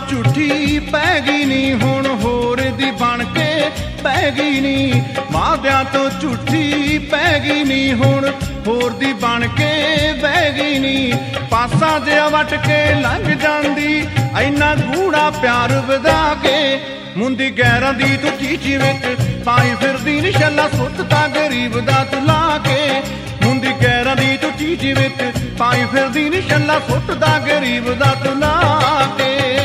ਝੂਠੀ ਪੈ ਗਈ ਨੀ, ਹੁਣ ਹੋਰ ਦੀ ਬਣ ਕੇ ਪੈ ਗਈ ਨੀ। ਵਾਅਦਿਆਂ ਤੋਂ ਝੂਠੀ ਪੈ ਗਈ ਨੀ, ਹੁਣ ਹੋਰ ਦੀ ਬਣ ਕੇ ਬਹਿ ਗਈ ਨੀ। ਪਾਸਾ ਜਿਹਾ ਵੱਟ ਕੇ ਲੰਘ ਜਾਂਦੀ, ਇੰਨਾ ਗੂੜਾ ਪਿਆਰ ਵਧਾ ਕੇ। ਮੁੰਦੀ ਗੈਰਾਂ ਦੀ ਤੂੰ ਚੀਚ ਵਿੱਚ ਪਾਈ ਫਿਰਦੀ ਨੀ, ਛੱਲਾ ਸੁੱਟਤਾ ਗਰੀਬ ਦਾ ਤੂੰ ਲਾ ਕੇ। ਮੁੰਦੀ ਗੈਰਾਂ ਦੀ ਤੂੰ ਚੀਚ ਵਿੱਚ ਪਾਈ ਫਿਰਦੀ ਨੀ, ਛੱਲਾ ਸੁੱਟਦਾ ਗਰੀਬ ਦਾ ਤੂੰ ਲਾ ਕੇ।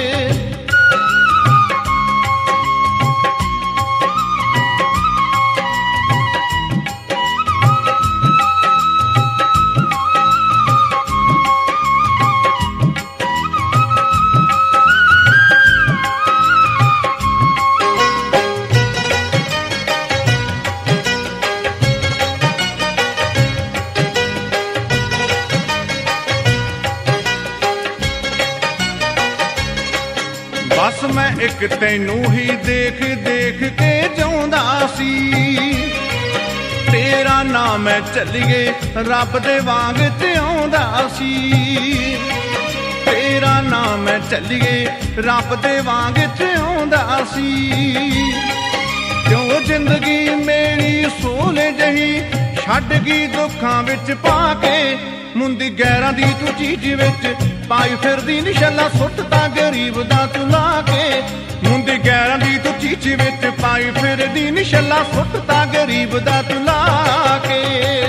ਬਸ ਮੈਂ ਇੱਕ ਤੈਨੂੰ ਹੀ ਦੇਖ ਦੇਖ ਕੇ ਜਿਉਂਦਾ ਸੀ। ਤੇਰਾ ਨਾਂ ਮੈਂ ਚੱਲੀਏ ਰੱਬ ਦੇ ਵਾਂਗ ਧਿਆਉਂਦਾ ਸੀ। ਤੇਰਾ ਨਾਂ ਮੈਂ ਚੱਲੀਏ ਰੱਬ ਦੇ ਵਾਂਗ ਧਿਆਉਂਦਾ ਸੀ। ਕਿਉਂ ਜ਼ਿੰਦਗੀ ਮੇਰੀ ਸੋਲੇ ਜਹੀ ਛੱਡ ਗਈ ਦੁੱਖਾਂ ਵਿੱਚ ਪਾ ਕੇ। ਮੁੰਦੀ ਗੈਰਾਂ ਦੀ ਤੂੰ ਚੀਜ਼ ਵਿੱਚ ਪਾਈ ਫਿਰਦੀ ਨੀ, ਛੱਲਾ ਸੁੱਟਤਾ ਗਰੀਬ ਦਾ ਤੂੰ ਲਾ ਕੇ। ਮੁੰਦੀ ਗੈਰਾਂ ਦੀ ਤੂੰ ਚੀਜ਼ ਵਿੱਚ ਪਾਈ ਫਿਰਦੀ ਨੀ, ਛੱਲਾ ਸੁੱਟਤਾ ਗਰੀਬ ਦਾ ਤੂੰ ਲਾ ਕੇ।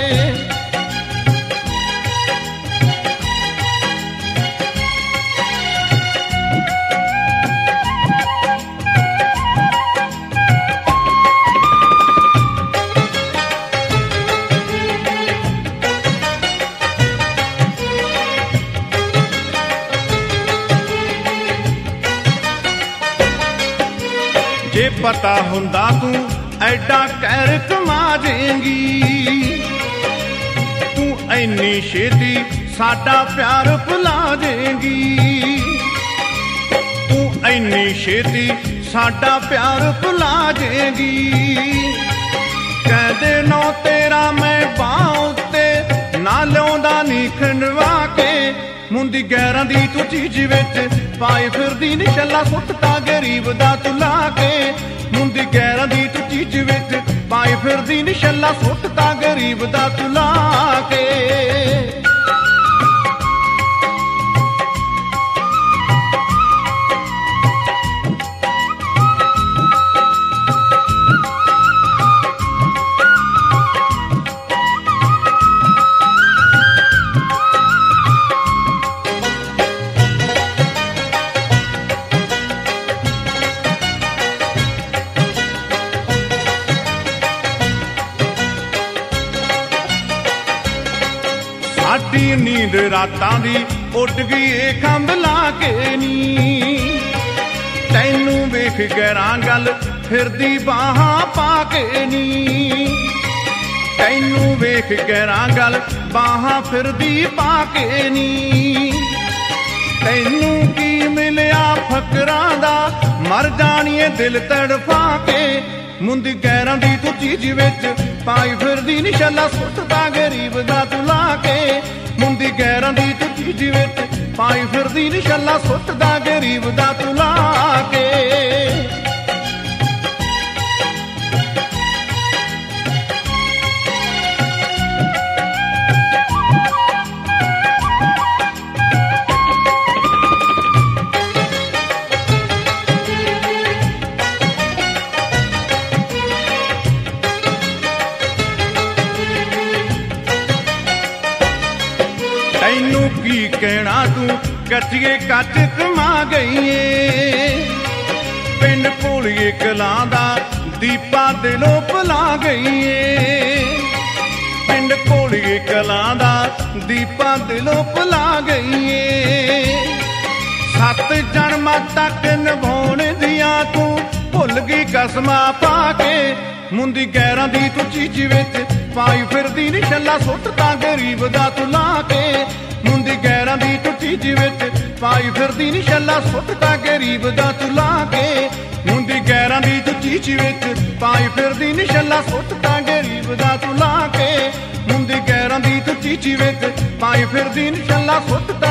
ਜੇ ਪਤਾ ਹੁੰਦਾ ਤੂੰ ਐਡਾ ਕਹਿਰ ਕਮਾ ਜਾਏਂਗੀ, ਤੂੰ ਐਨੀ ਛੇਤੀ ਸਾਡਾ ਪਿਆਰ ਭੁਲਾ ਜਾਏਂਗੀ। ਤੂੰ ਐਨੀ ਛੇਤੀ ਸਾਡਾ ਪਿਆਰ ਭੁਲਾ ਜਾਏਂਗੀ। ਕਹਿੰਦੇ ਨੋ ਤੇਰਾ ਮੈਂ ਬਾਹ ਉੱਤੇ ਨਾ ਲਿਆਉਂਦਾ ਨੀ ਖੰਡਵਾ ਕੇ। ਮੁੰਦੀ ਗੈਰਾਂ ਦੀ ਤੂੰ ਚੀਜ਼ ਵਿੱਚ ਪਾਈ ਫਿਰਦੀ ਨੀ, ਛੱਲਾ ਸੁੱਟਤਾ ਗਰੀਬ ਦਾ ਤੂੰ ਲਾ ਕੇ। ਮੁੰਦੀ ਗੈਰਾਂ ਦੀ ਤੂੰ ਚੀਜ਼ ਵਿੱਚ ਪਾਈ ਫਿਰਦੀ ਨੀ, ਛੱਲਾ ਸੁੱਟਤਾ ਗਰੀਬ ਦਾ ਤੂੰ ਲਾ ਕੇ। ਸਾਡੀ ਨੀਂਦ ਰਾਤਾਂ ਦੀ ਉੱਡ ਗਈ ਏ ਖੰਭ ਲਾ ਕੇ ਨੀ। ਤੈਨੂੰ ਵੇਖ ਗੈਰਾਂ ਗੱਲ ਫਿਰਦੀ ਬਾਹਾਂ ਪਾ ਕੇ ਨੀ। ਤੈਨੂੰ ਵੇਖ ਗੈਰਾਂ ਗੱਲ ਬਾਹਾਂ ਫਿਰਦੀ ਪਾ ਕੇ ਨੀ। ਤੈਨੂੰ ਕੀ ਮਿਲਿਆ ਫਕਰਾਂ ਦਾ, ਮਰ ਜਾਣੀਏ ਦਿਲ ਤੜਫਾ ਕੇ। ਮੁੰਦੀ ਗੈਰਾਂ ਦੀ ਤੂੰ ਚੀਜ਼ ਵਿੱਚ ਪਾਈ ਫਿਰਦੀ ਨੀ, ਛੱਲਾ ਸੁੱਟਦਾ ਗਰੀਬ ਦਾ ਤੂੰ ਲਾ ਕੇ। ਮੁੰਦੀ ਗੈਰਾਂ ਦੀ ਤੂੰ ਚੀਜ਼ ਵਿੱਚ ਪਾਈ ਫਿਰਦੀ ਨੀ, ਛੱਲਾ ਸੁੱਟਦਾ ਗਰੀਬ ਦਾ ਤੂੰ ਲਾ ਕੇ। ਤੈਨੂੰ ਕੀ ਕਹਿਣਾ ਤੂੰ ਕੱਚੀਏ ਕੱਚ ਕਮਾ ਗਈ ਏ। ਪਿੰਡ ਭੋਲੀਏ ਕਲਾਂ ਦਾ ਦੀਪਾ ਦਿਲੋਂ ਭੁਲਾ ਗਈ ਏ। ਪਿੰਡ ਭੋਲੀਏ ਕਲਾਂ ਦਾ ਦੀਪਾ ਦਿਲੋਂ ਭੁਲਾ ਗਈ ਏ। 7 ਜਨਮਾਂ ਤੱਕ ਨਿਭਾਉਣ ਦੀਆਂ ਤੂੰ ਭੁੱਲ ਗਈ ਕਸਮਾਂ ਪਾ ਕੇ। ਮੁੰਦੀ ਗੈਰਾਂ ਦੀ ਤੂੰ ਚੀਜ਼ ਵਿੱਚ ਪਾਈ ਫਿਰਦੀ ਨੀ, ਛੱਲਾ ਸੁੱਟਦਾ ਗਰੀਬ ਦਾ ਤੂੰ ਲਾ ਕੇ। ਮੁੰਦੀ ਗੈਰਾਂ ਦੀ ਤੂੰ ਚੀਜ਼ ਵਿੱਚ ਪਾਈ ਫਿਰਦੀ ਨੀ, ਛੱਲਾ ਸੁੱਟਦਾ ਗਰੀਬ ਦਾ ਤੂੰ ਲਾ ਕੇ। ਮੁੰਦੀ ਗੈਰਾਂ ਦੀ ਤੂੰ ਚੀਜ਼ ਵਿੱਚ ਪਾਈ ਫਿਰਦੀ ਨੀ, ਛੱਲਾ ਸੁੱਟਦਾ ਗਰੀਬ ਦਾ ਤੂੰ ਲਾ ਕੇ। ਮੁੰਦੀ ਗੈਰਾਂ ਦੀ ਤੂੰ ਚੀਜ਼ ਵਿੱਚ ਪਾਈ ਫਿਰਦੀ ਨੀ, ਛੱਲਾ ਸੁੱਟਦਾ